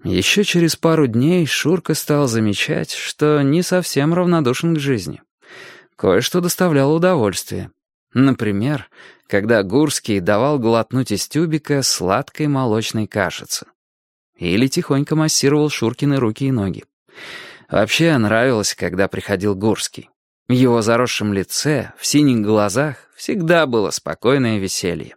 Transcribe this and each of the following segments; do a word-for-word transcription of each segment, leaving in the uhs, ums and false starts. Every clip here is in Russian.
Еще через пару дней Шурка стал замечать, что не совсем равнодушен к жизни. Кое-что доставляло удовольствие. Например, когда Гурский давал глотнуть из тюбика сладкой молочной кашицы. Или тихонько массировал Шуркины руки и ноги. Вообще нравилось, когда приходил Гурский. В его заросшем лице, в синих глазах всегда было спокойное веселье.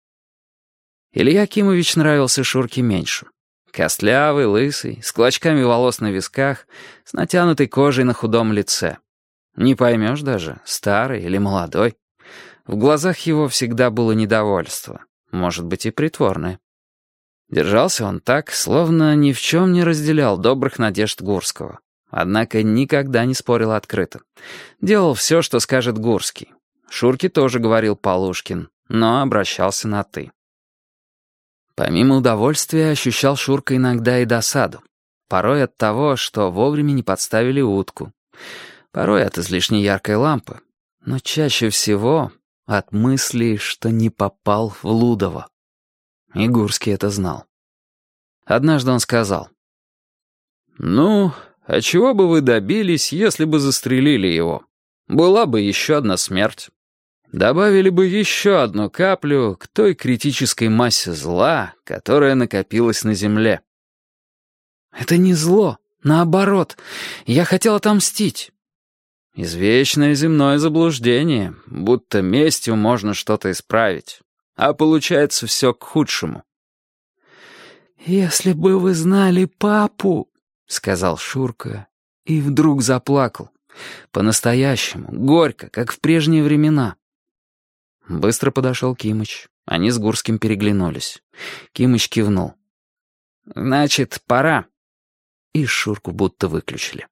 Илья Акимович нравился Шурке меньше. Костлявый, лысый, с клочками волос на висках, с натянутой кожей на худом лице. Не поймешь даже, старый или молодой. В глазах его всегда было недовольство, может быть и притворное. Держался он так, словно ни в чем не разделял добрых надежд Гурского. Однако никогда не спорил открыто. Делал все, что скажет Гурский. Шурке тоже говорил Полушкин, но обращался на «ты». Помимо удовольствия ощущал Шурка иногда и досаду. Порой от того, что вовремя не подставили утку. Порой от излишне яркой лампы. Но чаще всего от мысли, что не попал в Лудово. И Гурский это знал. Однажды он сказал: «Ну, а чего бы вы добились, если бы застрелили его? Была бы еще одна смерть. Добавили бы еще одну каплю к той критической массе зла, которая накопилась на земле». «Это не зло, наоборот. Я хотел отомстить». Извечное земное заблуждение, будто местью можно что-то исправить, а получается все к худшему. «Если бы вы знали папу», — сказал Шурка, и вдруг заплакал. По-настоящему, горько, как в прежние времена. Быстро подошел Кимыч. Они с Гурским переглянулись. Кимыч кивнул. «Значит, пора». И Шурку будто выключили.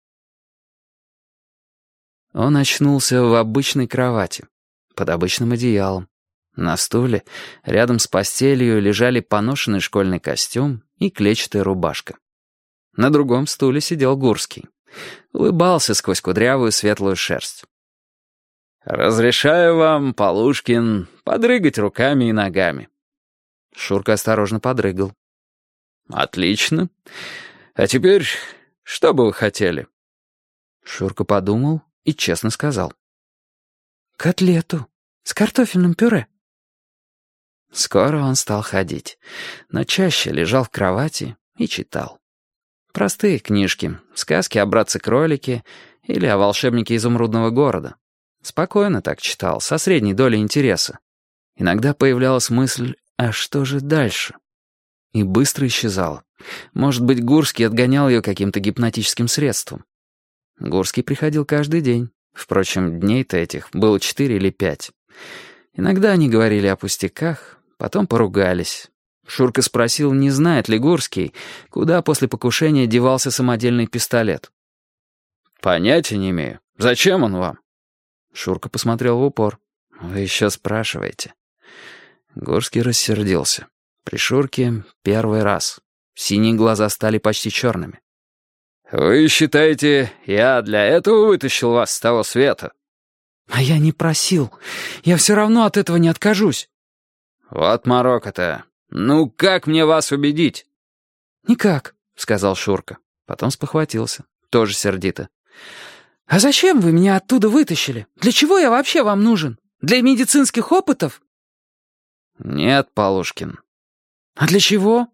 Он очнулся в обычной кровати, под обычным одеялом. На стуле, рядом с постелью, лежали поношенный школьный костюм и клетчатая рубашка. На другом стуле сидел Гурский. Улыбался сквозь кудрявую светлую шерсть. «Разрешаю вам, Полушкин, подрыгать руками и ногами». Шурка осторожно подрыгал. «Отлично. А теперь, что бы вы хотели?» Шурка подумал и честно сказал: «Котлету с картофельным пюре». Скоро он стал ходить, но чаще лежал в кровати и читал. Простые книжки, сказки о братце-кролике или о волшебнике изумрудного города. Спокойно так читал, со средней долей интереса. Иногда появлялась мысль: а что же дальше? И быстро исчезала. Может быть, Гурский отгонял ее каким-то гипнотическим средством. Гурский приходил каждый день. Впрочем, дней-то этих было четыре или пять. Иногда они говорили о пустяках, потом поругались. Шурка спросил, не знает ли Гурский, куда после покушения девался самодельный пистолет. «Понятия не имею. Зачем он вам?» Шурка посмотрел в упор. «Вы еще спрашиваете». Гурский рассердился. При Шурке первый раз. Синие глаза стали почти черными. «Вы считаете, я для этого вытащил вас с того света?» «А я не просил. Я все равно от этого не откажусь». «Вот морока-то. Ну как мне вас убедить?» «Никак», — сказал Шурка. Потом спохватился. Тоже сердито. «А зачем вы меня оттуда вытащили? Для чего я вообще вам нужен? Для медицинских опытов?» «Нет, Полушкин». «А для чего?»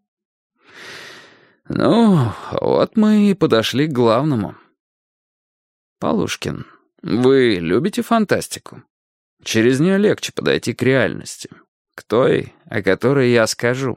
«Ну, вот мы и подошли к главному. Полушкин, вы любите фантастику? Через нее легче подойти к реальности, к той, о которой я скажу».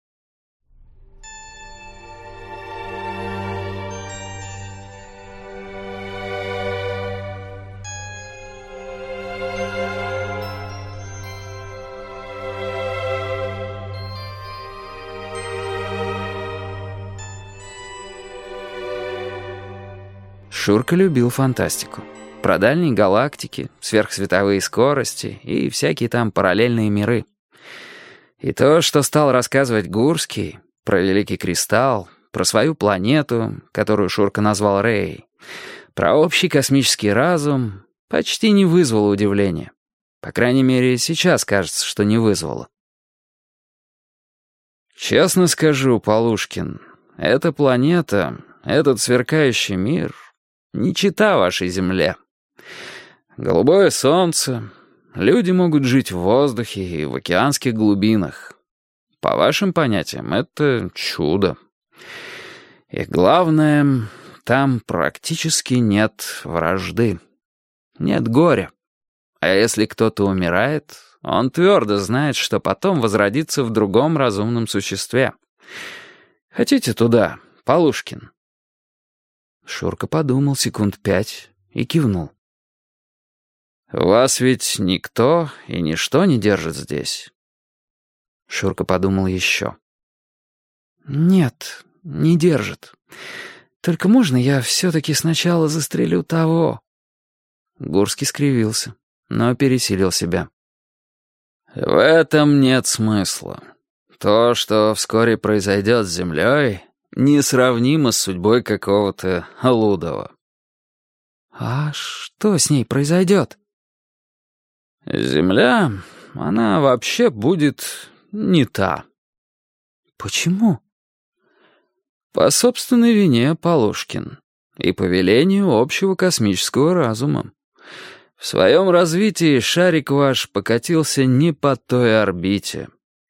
Шурка любил фантастику. Про дальние галактики, сверхсветовые скорости и всякие там параллельные миры. И то, что стал рассказывать Гурский, про Великий Кристалл, про свою планету, которую Шурка назвал Рей, про общий космический разум, почти не вызвало удивления. По крайней мере, сейчас кажется, что не вызвало. «Честно скажу, Полушкин, Эта планета, этот сверкающий мир — не чита вашей Земле. Голубое солнце, люди могут жить в воздухе и в океанских глубинах. По вашим понятиям, это чудо. И главное, там практически нет вражды, нет горя. А если кто-то умирает, он твердо знает, что потом возродится в другом разумном существе. Хотите туда, Полушкин?» Шурка подумал секунд пять и кивнул. «Вас ведь никто и ничто не держит здесь?» Шурка подумал еще. «Нет, не держит. Только можно я все-таки сначала застрелю того?» Гурский скривился, но пересилил себя. «В этом нет смысла. То, что вскоре произойдет с Землей, несравнимо с судьбой какого-то Лудова». «А что с ней произойдет?» «Земля, она вообще будет не та». «Почему?» «По собственной вине, Полушкин, и по велению общего космического разума. В своем развитии шарик ваш покатился не по той орбите».